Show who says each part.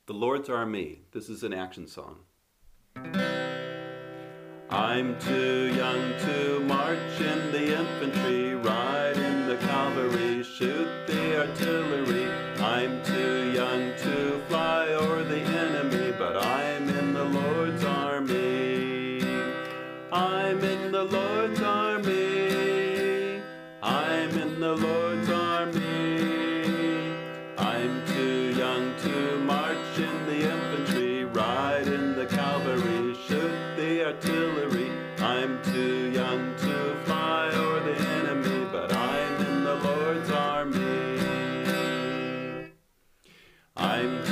Speaker 1: The Lord's Army. This is an action song. I'm too young to march in the infantry, ride in the cavalry, shoot the artillery. I'm too young to fly o'er the enemy, but I'm in the Lord's army. I'm in the Lord's army. I'm in the Lord's army. I'm too young to march in the infantry, ride in the cavalry, shoot the artillery. I'm too young to fly o'er the enemy, but I'm in the Lord's army. I'm